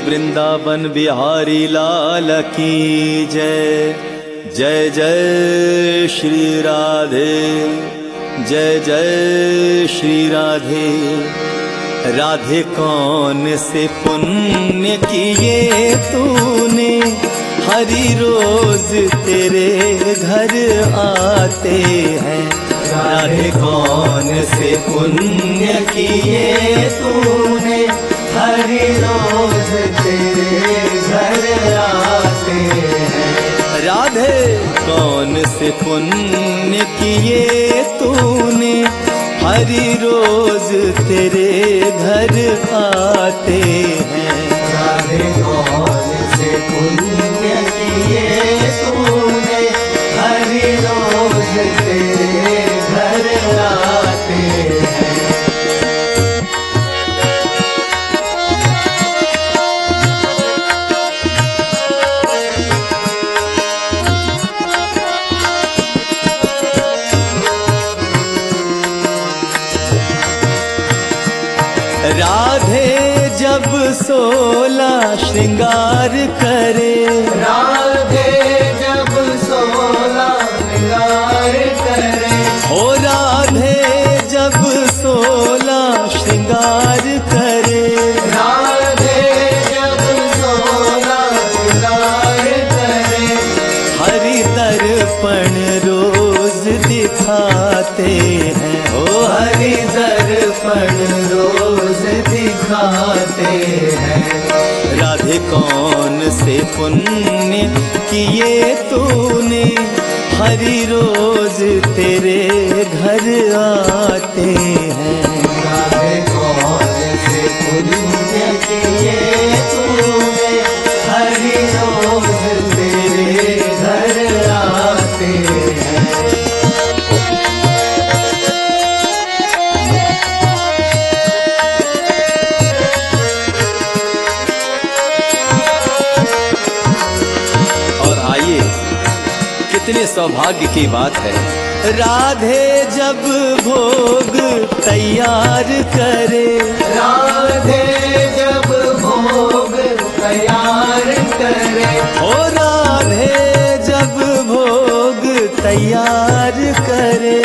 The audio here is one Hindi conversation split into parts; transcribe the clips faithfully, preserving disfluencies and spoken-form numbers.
वृंदावन बिहारी लाल की जय। जय जय श्री राधे, जय जय श्री राधे। राधे कौन से पुण्य किए तूने, हरि रोज तेरे घर आते हैं। राधे कौन से पुण्य किए तूने, हरि रोज तेरे घर आते हैं। राधे कौन से पुण्य किए तूने, हरि रोज तेरे घर आते हैं। राधे कौन से पुण्य किए तूने, हरि रोज तेरे घर आते हैं। राधे जब सोला श्रृंगार करे, राधे जब सोला श्रृंगार करे, हो राधे जब सोला श्रृंगार करे। राधे जब सोला श्रृंगार करे, हरि दर्पण रोज दिखाते हैं। हो हरि दर्पण रोज दिखाते हैं। राधे कौन से पुण्य किए तूने, हरि रोज तेरे घर आते हैं। राधे कौन से पुण्य किए तूने, हरि रोज तेरे घर आते हैं। कितने सौभाग्य की बात है। राधे जब भोग तैयार करे, राधे जब भोग तैयार करे, हो राधे जब भोग तैयार करे।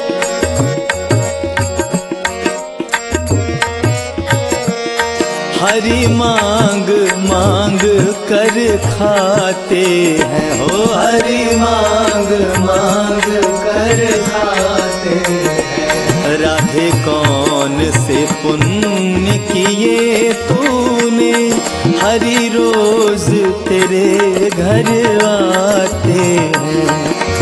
हरि मांग मांग कर खाते हैं। हो हरि मांग मांग कर खाते हैं। राधे कौन से पुण्य किए तूने, हरि रोज तेरे घर आते हैं।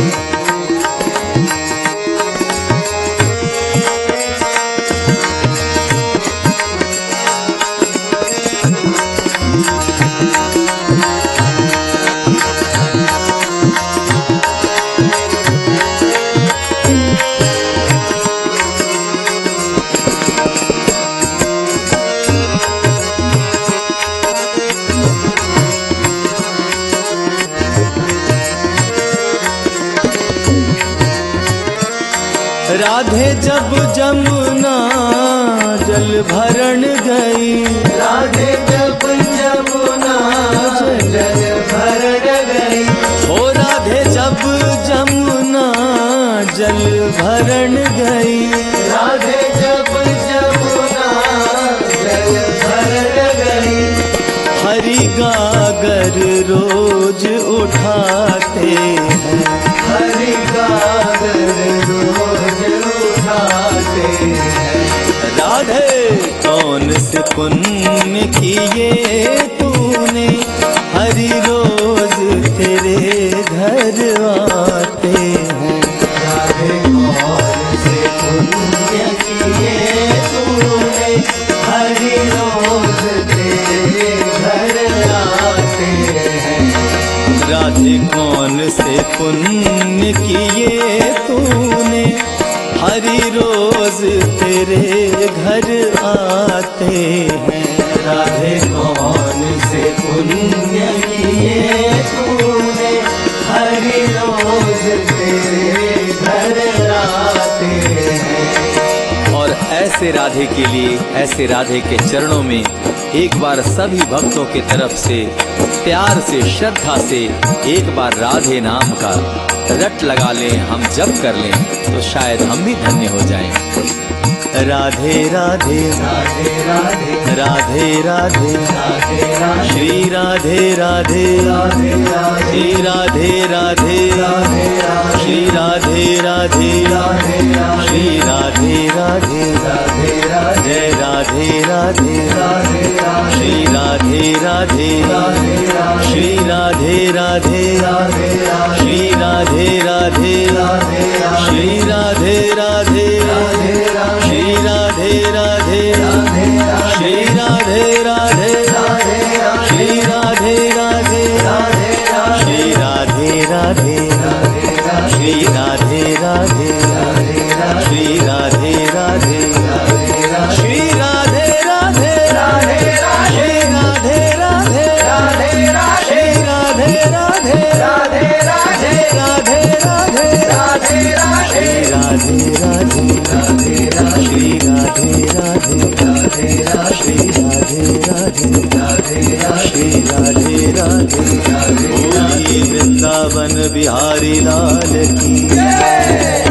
राधे जब जमुना जल भरण गई, राधे जब जमुना जल भरण गई, हो राधे जब जमुना जल भरण गई। राधे जब जमुना जल भरण गई, हरि गागर रोज उठाते हैं। हरि गागर रोज उठाते हैं। राधे कौन से पुण्य किए तूने, हरि रोज तेरे घर आते हैं। राधे कौन से पुण्य किए तूने, हरि रोज तेरे घर आते हैं। राधे कौन से पुण्य किए तूने, हरि रोज तेरे घर आते हैं। राधे कौन से पुण्य किए तूने, हरि रोज तेरे घर आते हैं। और ऐसे राधे के लिए, ऐसे राधे के चरणों में एक बार सभी भक्तों की तरफ से प्यार से श्रद्धा से एक बार राधे नाम का रट लगा लें, हम जप कर लें तो शायद हम भी धन्य हो जाएं। राधे राधे राधे राधे राधे राधे राधे राधे श्री राधे राधे राधे राधे श्री राधे राधे राधे राधे श्री राधे राधे राधे राधे श्री राधे राधे राधे राधे जय राधे राधे राधे राधे श्री राधे राधे राधे राधे श्री राधे राधे राधे राधे श्री राधे राधे राधे राधे श्री राधे राधे राधे राधे श्री राधे राधे श्री राधे राधे श्री राधे राधे श्री राधे राधे श्री राधे राधे श्री राधे राधे श्री राधे राधे श्री राधे राधे श्री राधे राधे राधे राधे राधे श्री राधे राधे श्री राधे राधे श्री राधे राधे श्री राधे राधे बोलिए वृंदावन बिहारी लाल की।